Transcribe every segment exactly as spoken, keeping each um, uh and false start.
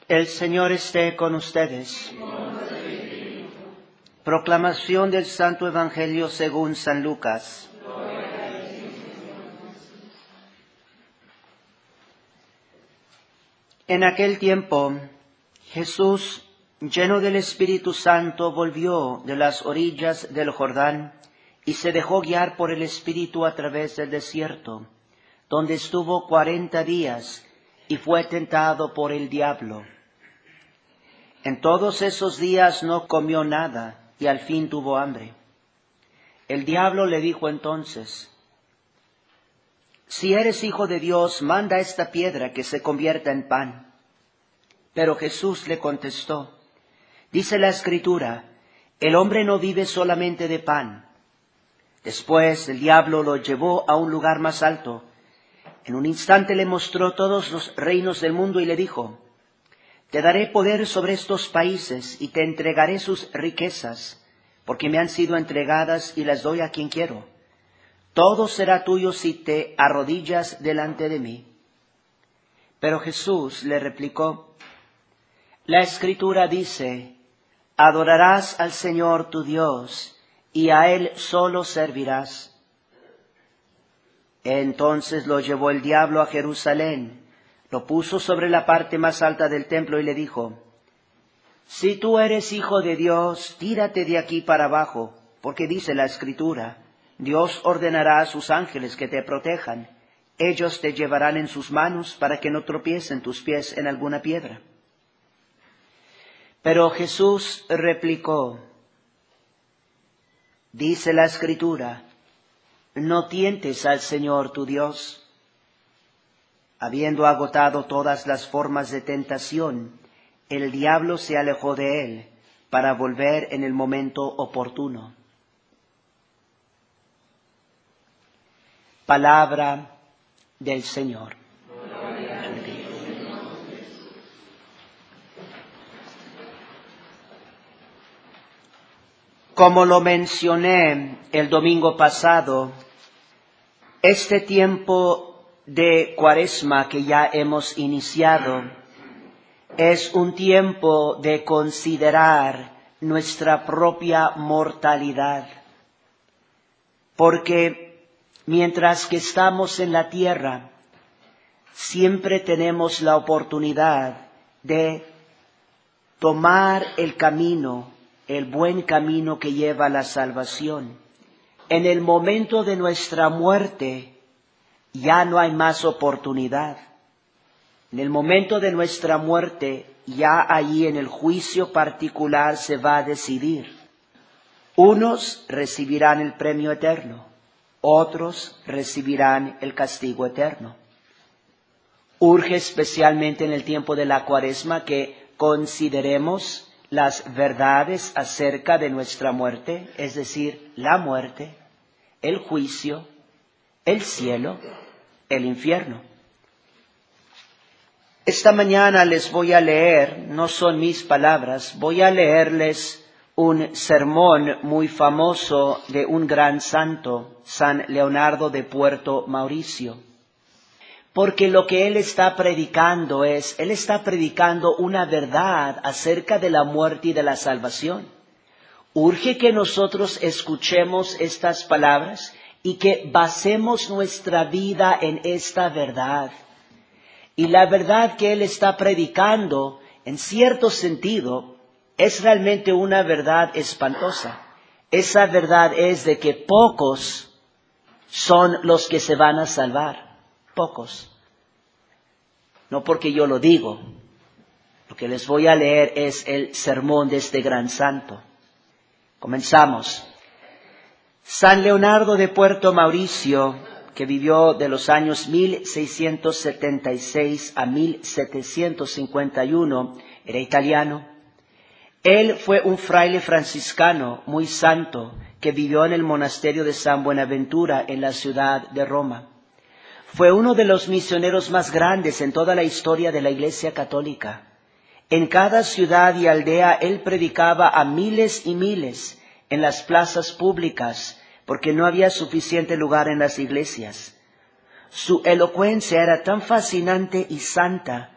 El Señor esté con ustedes. Proclamación del Santo Evangelio según San Lucas. En aquel tiempo, Jesús, lleno del Espíritu Santo, volvió de las orillas del Jordán y se dejó guiar por el Espíritu a través del desierto, donde estuvo cuarenta días y fue tentado por el diablo. En todos esos días no comió nada y al fin tuvo hambre. El diablo le dijo entonces: si eres hijo de Dios, manda a esta piedra que se convierta en pan. Pero Jesús le contestó: dice la Escritura, el hombre no vive solamente de pan. Después el diablo lo llevó a un lugar más alto. En un instante le mostró todos los reinos del mundo y le dijo: te daré poder sobre estos países y te entregaré sus riquezas, porque me han sido entregadas y las doy a quien quiero. Todo será tuyo si te arrodillas delante de mí. Pero Jesús le replicó: la Escritura dice, adorarás al Señor tu Dios y a Él solo servirás. Entonces lo llevó el diablo a Jerusalén, lo puso sobre la parte más alta del templo y le dijo: si tú eres hijo de Dios, tírate de aquí para abajo, porque dice la Escritura, Dios ordenará a sus ángeles que te protejan. Ellos te llevarán en sus manos para que no tropiecen tus pies en alguna piedra. Pero Jesús replicó: dice la Escritura, no tientes al Señor tu Dios. Habiendo agotado todas las formas de tentación, el diablo se alejó de él para volver en el momento oportuno. Palabra del Señor. Como lo mencioné el domingo pasado, este tiempo de Cuaresma que ya hemos iniciado es un tiempo de considerar nuestra propia mortalidad, porque mientras que estamos en la tierra, siempre tenemos la oportunidad de tomar el camino, el buen camino que lleva a la salvación. En el momento de nuestra muerte, ya no hay más oportunidad. En el momento de nuestra muerte, ya allí en el juicio particular se va a decidir. Unos recibirán el premio eterno, otros recibirán el castigo eterno. Urge especialmente en el tiempo de la Cuaresma que consideremos las verdades acerca de nuestra muerte, es decir, la muerte, el juicio, el cielo, el infierno. Esta mañana les voy a leer, no son mis palabras, voy a leerles un sermón muy famoso de un gran santo, San Leonardo de Puerto Mauricio. Porque lo que él está predicando es, él está predicando una verdad acerca de la muerte y de la salvación. Urge que nosotros escuchemos estas palabras y que basemos nuestra vida en esta verdad. Y la verdad que él está predicando, en cierto sentido, es realmente una verdad espantosa. Esa verdad es de que pocos son los que se van a salvar. Pocos. No porque yo lo digo. Lo que les voy a leer es el sermón de este gran santo. Comenzamos. San Leonardo de Puerto Mauricio, que vivió de los años mil seiscientos setenta y seis a mil setecientos cincuenta y uno, era italiano. Él fue un fraile franciscano muy santo que vivió en el monasterio de San Buenaventura en la ciudad de Roma. Fue uno de los misioneros más grandes en toda la historia de la Iglesia Católica. En cada ciudad y aldea él predicaba a miles y miles en las plazas públicas, porque no había suficiente lugar en las iglesias. Su elocuencia era tan fascinante y santa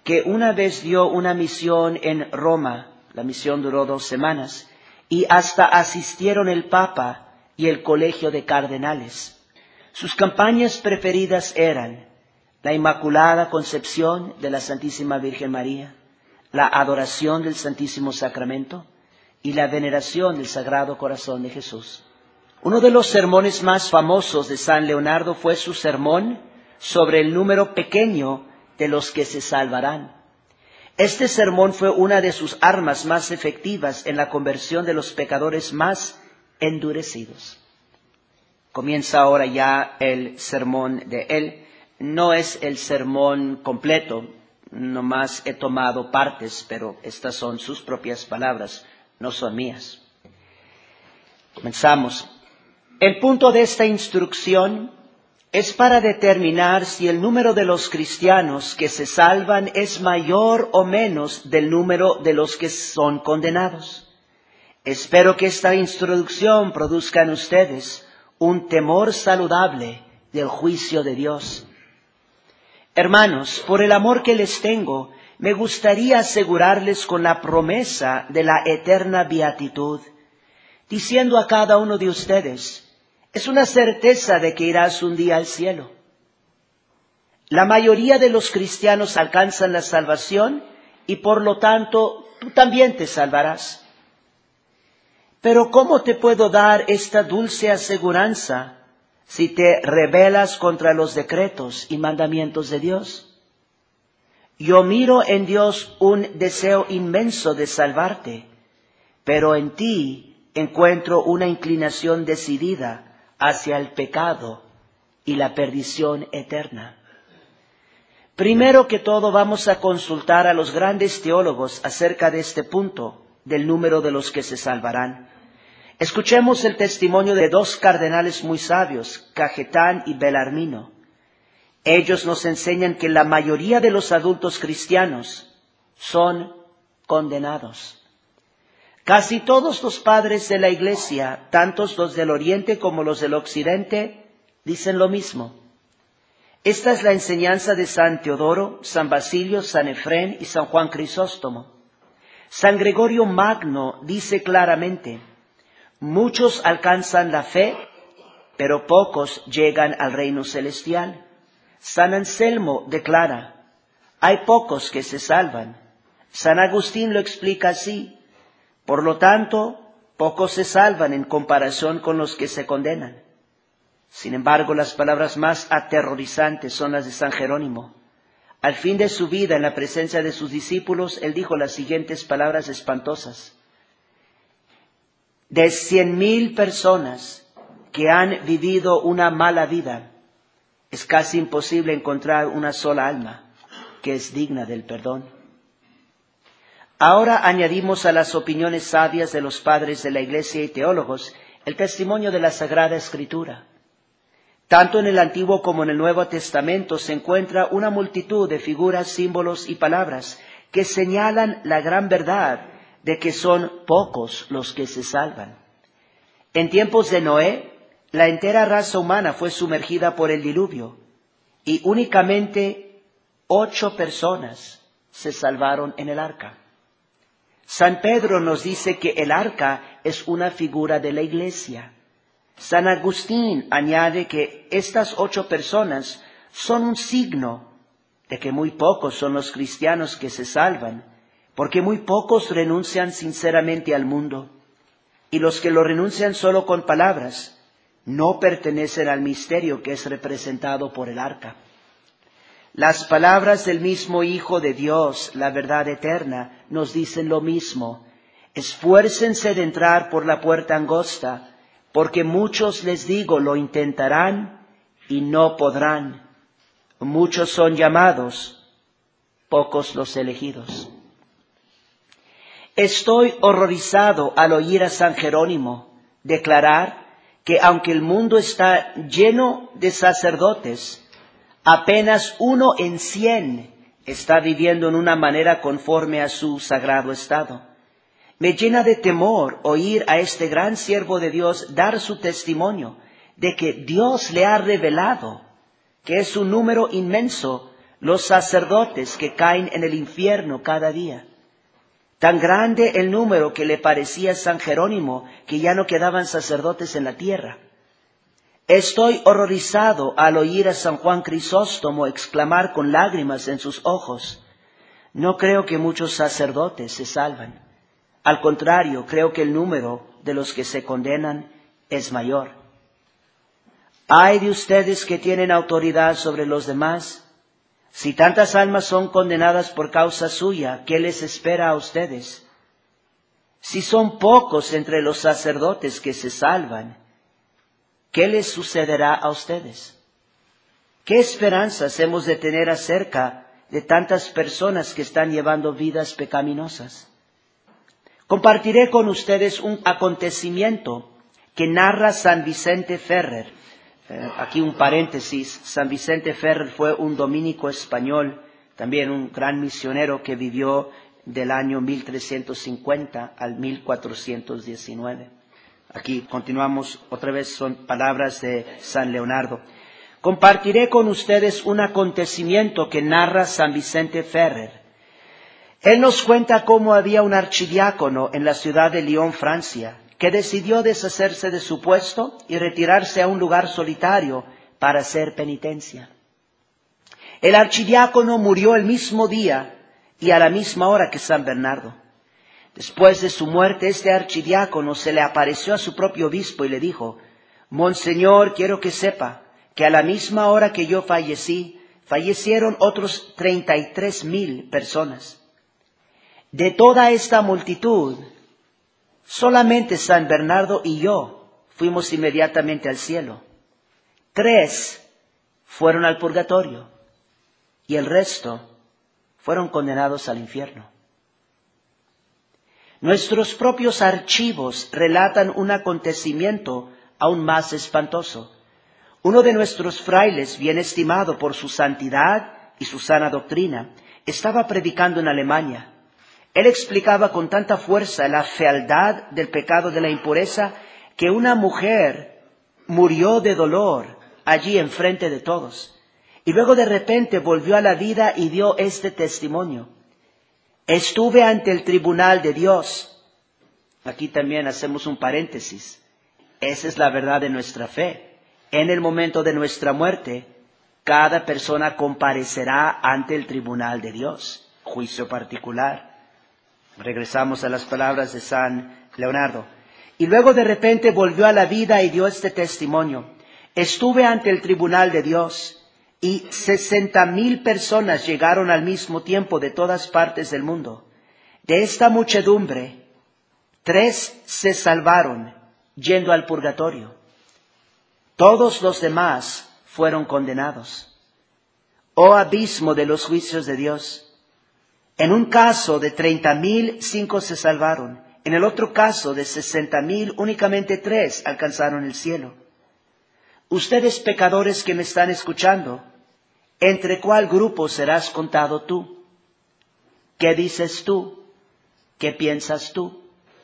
que una vez dio una misión en Roma. La misión duró dos semanas y hasta asistieron el Papa y el Colegio de Cardenales. Sus campañas preferidas eran la Inmaculada Concepción de la Santísima Virgen María, la adoración del Santísimo Sacramento y la veneración del Sagrado Corazón de Jesús. Uno de los sermones más famosos de San Leonardo fue su sermón sobre el número pequeño de los que se salvarán. Este sermón fue una de sus armas más efectivas en la conversión de los pecadores más endurecidos. Comienza ahora ya el sermón de él. No es el sermón completo, nomás he tomado partes, pero estas son sus propias palabras, no son mías. Comenzamos. El punto de esta instrucción es para determinar si el número de los cristianos que se salvan es mayor o menos del número de los que son condenados. Espero que esta instrucción produzca en ustedes un temor saludable del juicio de Dios. Hermanos, por el amor que les tengo, me gustaría asegurarles con la promesa de la eterna beatitud, diciendo a cada uno de ustedes, es una certeza de que irás un día al cielo. La mayoría de los cristianos alcanzan la salvación y por lo tanto tú también te salvarás. Pero ¿cómo te puedo dar esta dulce aseguranza si te rebelas contra los decretos y mandamientos de Dios? Yo miro en Dios un deseo inmenso de salvarte, pero en ti encuentro una inclinación decidida hacia el pecado y la perdición eterna. Primero que todo vamos a consultar a los grandes teólogos acerca de este punto, del número de los que se salvarán. Escuchemos el testimonio de dos cardenales muy sabios, Cajetán y Belarmino. Ellos nos enseñan que la mayoría de los adultos cristianos son condenados. Casi todos los padres de la Iglesia, tantos los del Oriente como los del Occidente, dicen lo mismo. Esta es la enseñanza de San Teodoro, San Basilio, San Efrén y San Juan Crisóstomo. San Gregorio Magno dice claramente, muchos alcanzan la fe, pero pocos llegan al reino celestial. San Anselmo declara, hay pocos que se salvan. San Agustín lo explica así, por lo tanto, pocos se salvan en comparación con los que se condenan. Sin embargo, las palabras más aterrorizantes son las de San Jerónimo. Al fin de su vida, en la presencia de sus discípulos, él dijo las siguientes palabras espantosas. De cien mil personas que han vivido una mala vida, es casi imposible encontrar una sola alma que es digna del perdón. Ahora añadimos a las opiniones sabias de los padres de la Iglesia y teólogos el testimonio de la Sagrada Escritura. Tanto en el Antiguo como en el Nuevo Testamento se encuentra una multitud de figuras, símbolos y palabras que señalan la gran verdad de que son pocos los que se salvan. En tiempos de Noé, la entera raza humana fue sumergida por el diluvio y únicamente ocho personas se salvaron en el arca. San Pedro nos dice que el arca es una figura de la Iglesia. San Agustín añade que estas ocho personas son un signo de que muy pocos son los cristianos que se salvan, porque muy pocos renuncian sinceramente al mundo, y los que lo renuncian solo con palabras no pertenecen al misterio que es representado por el arca. Las palabras del mismo Hijo de Dios, la verdad eterna, nos dicen lo mismo. Esfuércense de entrar por la puerta angosta, porque muchos, les digo, lo intentarán y no podrán. Muchos son llamados, pocos los elegidos. Estoy horrorizado al oír a San Jerónimo declarar que aunque el mundo está lleno de sacerdotes, apenas uno en cien está viviendo en una manera conforme a su sagrado estado. Me llena de temor oír a este gran siervo de Dios dar su testimonio de que Dios le ha revelado que es un número inmenso los sacerdotes que caen en el infierno cada día. Tan grande el número que le parecía a San Jerónimo que ya no quedaban sacerdotes en la tierra. Estoy horrorizado al oír a San Juan Crisóstomo exclamar con lágrimas en sus ojos: no creo que muchos sacerdotes se salvan. Al contrario, creo que el número de los que se condenan es mayor. Ay de ustedes que tienen autoridad sobre los demás. Si tantas almas son condenadas por causa suya, ¿qué les espera a ustedes? Si son pocos entre los sacerdotes que se salvan, ¿qué les sucederá a ustedes? ¿Qué esperanzas hemos de tener acerca de tantas personas que están llevando vidas pecaminosas? Compartiré con ustedes un acontecimiento que narra San Vicente Ferrer. Eh, aquí un paréntesis: San Vicente Ferrer fue un dominico español, también un gran misionero que vivió del año mil trescientos cincuenta al mil cuatrocientos diecinueve. Aquí continuamos, otra vez son palabras de San Leonardo. Compartiré con ustedes un acontecimiento que narra San Vicente Ferrer. Él nos cuenta cómo había un archidiácono en la ciudad de Lyon, Francia, que decidió deshacerse de su puesto y retirarse a un lugar solitario para hacer penitencia. El archidiácono murió el mismo día y a la misma hora que San Bernardo. Después de su muerte, este archidiácono se le apareció a su propio obispo y le dijo: Monseñor, quiero que sepa que a la misma hora que yo fallecí, fallecieron otros treinta y tres mil personas. De toda esta multitud, solamente San Bernardo y yo fuimos inmediatamente al cielo. Tres fueron al purgatorio y el resto fueron condenados al infierno. Nuestros propios archivos relatan un acontecimiento aún más espantoso. Uno de nuestros frailes, bien estimado por su santidad y su sana doctrina, estaba predicando en Alemania. Él explicaba con tanta fuerza la fealdad del pecado de la impureza que una mujer murió de dolor allí enfrente de todos. Y luego de repente volvió a la vida y dio este testimonio: estuve ante el tribunal de Dios. Aquí también hacemos un paréntesis. Esa es la verdad de nuestra fe. En el momento de nuestra muerte, cada persona comparecerá ante el tribunal de Dios. Juicio particular. Regresamos a las palabras de San Leonardo. Y luego de repente volvió a la vida y dio este testimonio: estuve ante el tribunal de Dios y sesenta mil personas llegaron al mismo tiempo de todas partes del mundo. De esta muchedumbre, tres se salvaron yendo al purgatorio. Todos los demás fueron condenados. Oh abismo de los juicios de Dios. En un caso de treinta mil, cinco se salvaron. En el otro caso de sesenta mil, únicamente tres alcanzaron el cielo. Ustedes pecadores que me están escuchando, ¿entre cuál grupo serás contado tú? ¿Qué dices tú? ¿Qué piensas tú?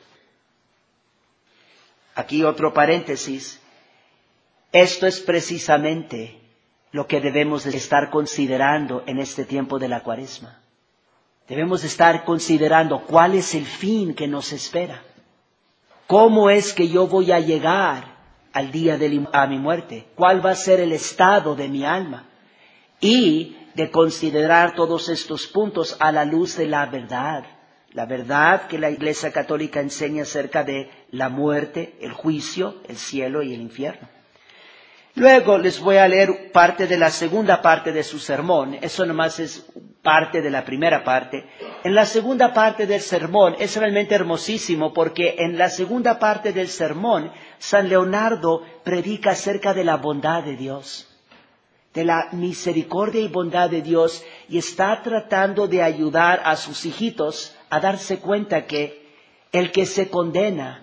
Aquí otro paréntesis. Esto es precisamente lo que debemos de estar considerando en este tiempo de la Cuaresma. Debemos estar considerando cuál es el fin que nos espera. ¿Cómo es que yo voy a llegar al día de a mi muerte? ¿Cuál va a ser el estado de mi alma? Y de considerar todos estos puntos a la luz de la verdad. La verdad que la Iglesia Católica enseña acerca de la muerte, el juicio, el cielo y el infierno. Luego les voy a leer parte de la segunda parte de su sermón. Eso nomás es parte de la primera parte. En la segunda parte del sermón es realmente hermosísimo porque en la segunda parte del sermón San Leonardo predica acerca de la bondad de Dios, de la misericordia y bondad de Dios, y está tratando de ayudar a sus hijitos a darse cuenta que el que se condena,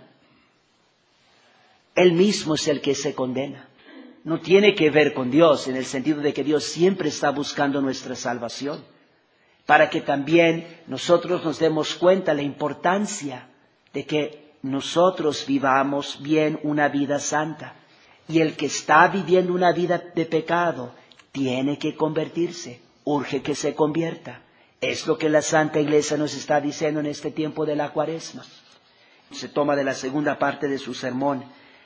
él mismo es el que se condena. No tiene que ver con Dios, en el sentido de que Dios siempre está buscando nuestra salvación, para que también nosotros nos demos cuenta la importancia de que nosotros vivamos bien una vida santa. Y el que está viviendo una vida de pecado tiene que convertirse. urge que se convierta. Es lo que la Santa Iglesia nos está diciendo en este tiempo de la Cuaresma. Se toma de la segunda parte de su sermón.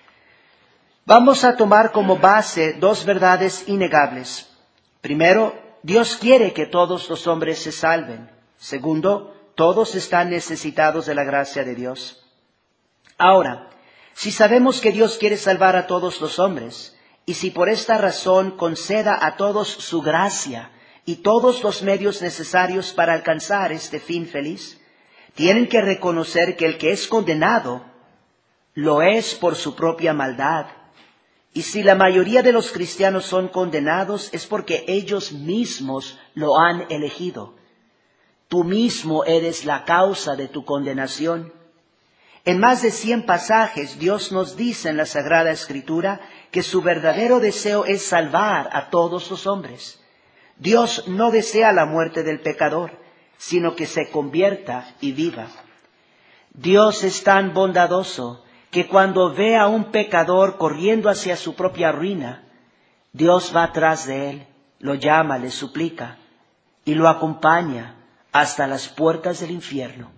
Vamos a tomar como base dos verdades innegables. Primero, Dios quiere que todos los hombres se salven. Segundo, todos están necesitados de la gracia de Dios. Ahora, si sabemos que Dios quiere salvar a todos los hombres, y si por esta razón conceda a todos su gracia y todos los medios necesarios para alcanzar este fin feliz, tienen que reconocer que el que es condenado lo es por su propia maldad. Y si la mayoría de los cristianos son condenados es porque ellos mismos lo han elegido. Tú mismo eres la causa de tu condenación. En más de cien pasajes Dios nos dice en la Sagrada Escritura que su verdadero deseo es salvar a todos los hombres. Dios no desea la muerte del pecador, sino que se convierta y viva. Dios es tan bondadoso que cuando ve a un pecador corriendo hacia su propia ruina, Dios va atrás de él, lo llama, le suplica y lo acompaña hasta las puertas del infierno.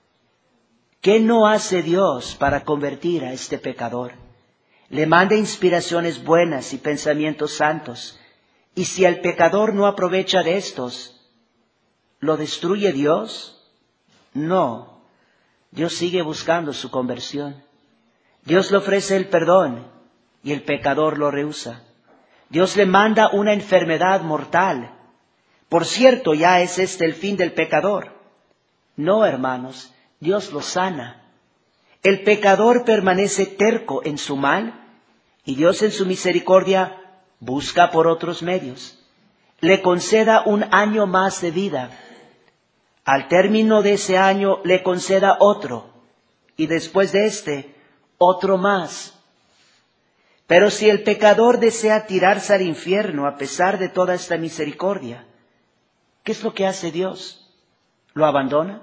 ¿Qué no hace Dios para convertir a este pecador? Le manda inspiraciones buenas y pensamientos santos, y si el pecador no aprovecha de estos, ¿lo destruye Dios? No, Dios sigue buscando su conversión. Dios le ofrece el perdón y el pecador lo rehúsa. Dios le manda una enfermedad mortal. Por cierto, ya es este el fin del pecador. No, hermanos, Dios lo sana. El pecador permanece terco en su mal y Dios en su misericordia busca por otros medios. Le conceda un año más de vida. Al término de ese año le conceda otro y después de este otro más. Pero si el pecador desea tirarse al infierno a pesar de toda esta misericordia, ¿qué es lo que hace Dios? ¿Lo abandona?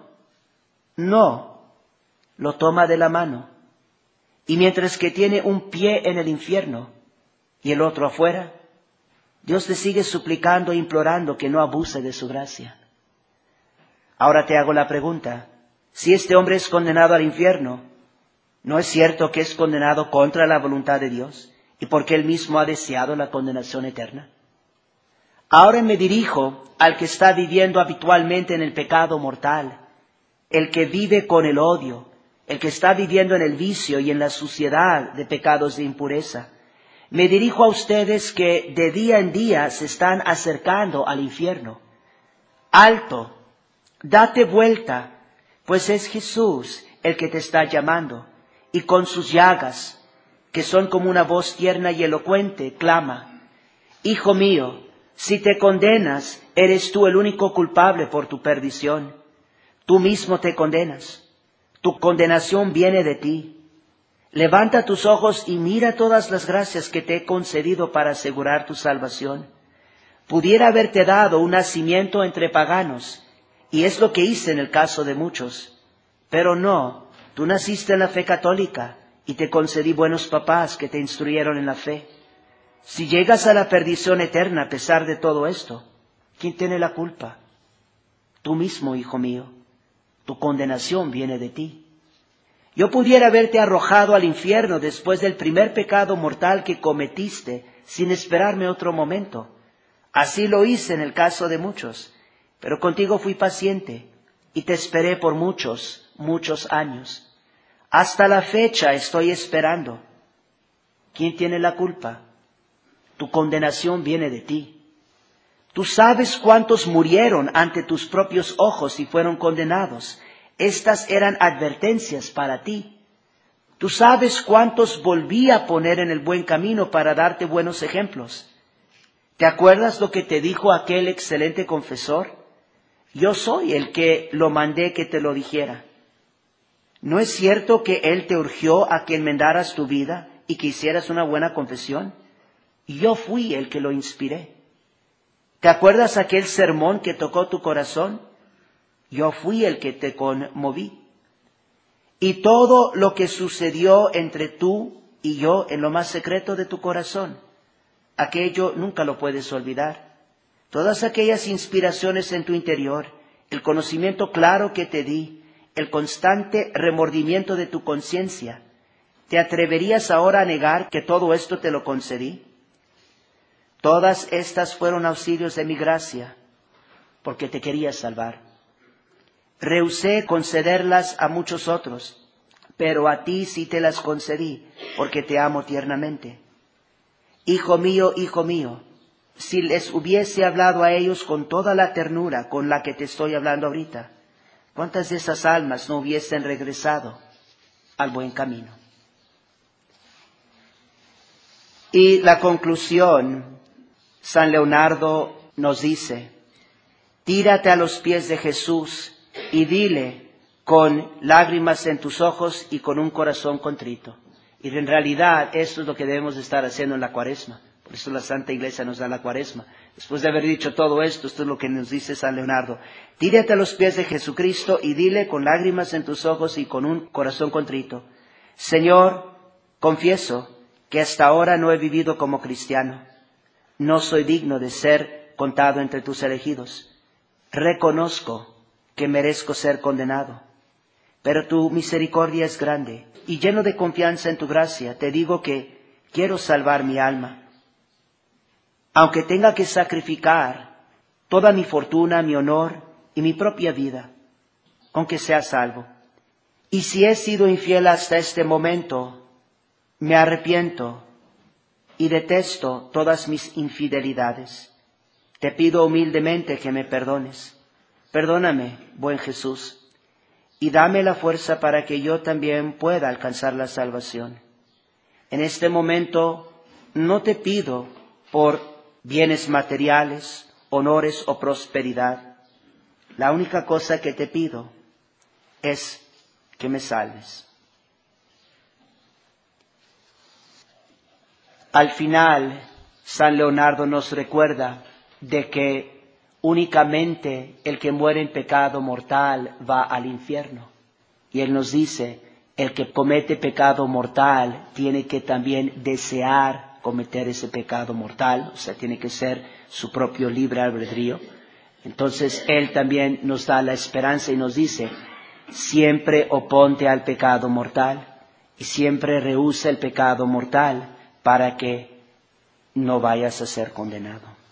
No, lo toma de la mano. Y mientras que tiene un pie en el infierno y el otro afuera, Dios le sigue suplicando e implorando que no abuse de su gracia. Ahora te hago la pregunta, si este hombre es condenado al infierno, ¿no es cierto que es condenado contra la voluntad de Dios y porque él mismo ha deseado la condenación eterna? Ahora me dirijo al que está viviendo habitualmente en el pecado mortal, el que vive con el odio, el que está viviendo en el vicio y en la suciedad de pecados de impureza. Me dirijo a ustedes que de día en día se están acercando al infierno. Alto, date vuelta, pues es Jesús el que te está llamando. Y con sus llagas, que son como una voz tierna y elocuente, clama: Hijo mío, si te condenas, eres tú el único culpable por tu perdición. Tú mismo te condenas. Tu condenación viene de ti. Levanta tus ojos y mira todas las gracias que te he concedido para asegurar tu salvación. Pudiera haberte dado un nacimiento entre paganos, y es lo que hice en el caso de muchos. Pero no. Tú naciste en la fe católica y te concedí buenos papás que te instruyeron en la fe. Si llegas a la perdición eterna a pesar de todo esto, ¿quién tiene la culpa? Tú mismo, hijo mío. Tu condenación viene de ti. Yo pudiera haberte arrojado al infierno después del primer pecado mortal que cometiste sin esperarme otro momento. Así lo hice en el caso de muchos, pero contigo fui paciente y te esperé por muchos, muchos años. Hasta la fecha estoy esperando. ¿Quién tiene la culpa? Tu condenación viene de ti. Tú sabes cuántos murieron ante tus propios ojos y fueron condenados. Estas eran advertencias para ti. Tú sabes cuántos volví a poner en el buen camino para darte buenos ejemplos. ¿Te acuerdas lo que te dijo aquel excelente confesor? Yo soy el que lo mandé que te lo dijera. ¿No es cierto que Él te urgió a que enmendaras tu vida y que hicieras una buena confesión? Yo fui el que lo inspiré. ¿Te acuerdas aquel sermón que tocó tu corazón? Yo fui el que te conmoví. Y todo lo que sucedió entre tú y yo en lo más secreto de tu corazón, aquello nunca lo puedes olvidar. Todas aquellas inspiraciones en tu interior, el conocimiento claro que te di, el constante remordimiento de tu conciencia, ¿te atreverías ahora a negar que todo esto te lo concedí? Todas estas fueron auxilios de mi gracia, porque te quería salvar. Rehusé concederlas a muchos otros, pero a ti sí te las concedí, porque te amo tiernamente. Hijo mío, hijo mío, si les hubiese hablado a ellos con toda la ternura con la que te estoy hablando ahorita, ¿cuántas de esas almas no hubiesen regresado al buen camino? Y la conclusión, San Leonardo nos dice, tírate a los pies de Jesús y dile con lágrimas en tus ojos y con un corazón contrito. Y en realidad esto es lo que debemos estar haciendo en la Cuaresma. Por eso la Santa Iglesia nos da la Cuaresma. Después de haber dicho todo esto, esto es lo que nos dice San Leonardo. Tírate a los pies de Jesucristo y dile con lágrimas en tus ojos y con un corazón contrito, Señor, confieso que hasta ahora no he vivido como cristiano. No soy digno de ser contado entre tus elegidos. Reconozco que merezco ser condenado. Pero tu misericordia es grande, y lleno de confianza en tu gracia, te digo que quiero salvar mi alma. Aunque tenga que sacrificar toda mi fortuna, mi honor y mi propia vida, aunque sea salvo. Y si he sido infiel hasta este momento, me arrepiento y detesto todas mis infidelidades. Te pido humildemente que me perdones. Perdóname, buen Jesús, y dame la fuerza para que yo también pueda alcanzar la salvación. En este momento no te pido por bienes materiales, honores o prosperidad. La única cosa que te pido es que me salves. Al final, San Leonardo nos recuerda de que únicamente el que muere en pecado mortal va al infierno. Y él nos dice, el que comete pecado mortal tiene que también desear cometer ese pecado mortal, o sea, tiene que ser su propio libre albedrío. Entonces, él también nos da la esperanza y nos dice, siempre oponte al pecado mortal y siempre rehúsa el pecado mortal para que no vayas a ser condenado.